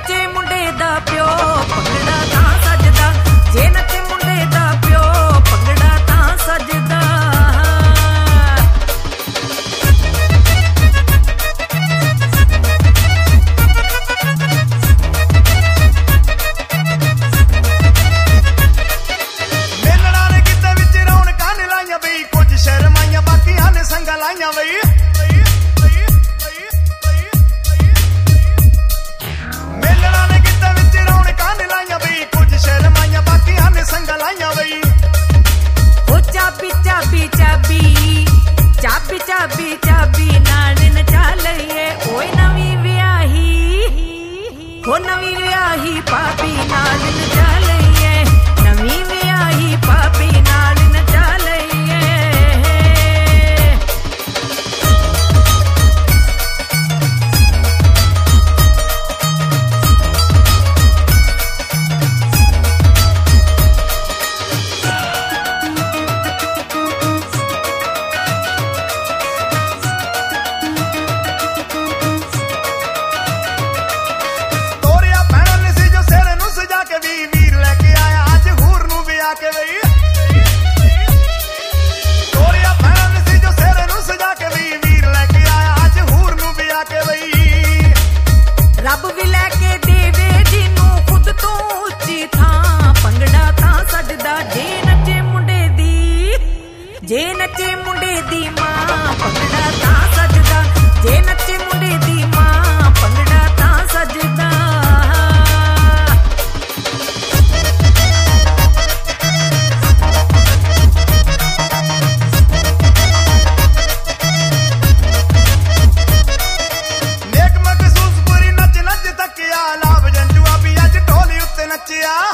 नचे मुंडे दा प्यो भंगड़ा तां सजदा, जे नचे मुंडे दा प्यो भंगड़ा तां सजदा। मेलड़ा ने किते विच रौनकां ने लाइयां बई, कुछ शर्माइयां बाकियां ने संगां लाइयां बई। चाबी चाबी नाल नचा लईए, ओए नवी व्याही हो नवी व्याही पापी नाल नचा लईए, नवी व्याही पापी नाल नचा लईए। रब भी लैके देवे जिनू खुद तो उच्ची थां, भंगड़ा तां सजदा जे नचे मुंडे दी मां, भंगड़ा तां सजदा, जे नचे मुंडे दी मां, भंगड़ा तां सजदा। लाभ जंजुआ भी अज ढोली उत्ते नचिया।